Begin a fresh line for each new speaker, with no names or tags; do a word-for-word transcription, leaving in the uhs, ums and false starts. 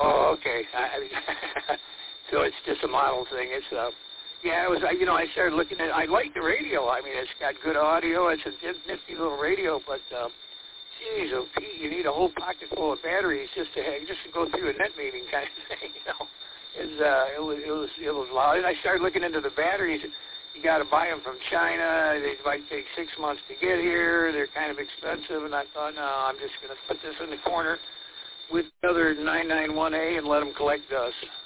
Oh, okay. I, so it's just a model thing. It's uh, yeah. It was. You know, I started looking at. I like the radio. I mean, it's got good audio. It's a nifty little radio, but uh, geez, oh, Pete, you need a whole pocket full of batteries just to have, just to go through a net meeting kind of thing. You know, it's uh, it was it was it was loud. And I started looking into the batteries. You got to buy them from China. They might take six months to get here. They're kind of expensive. And I thought, no, I'm just going to put this in the corner with the other nine ninety-one A and let them collect dust.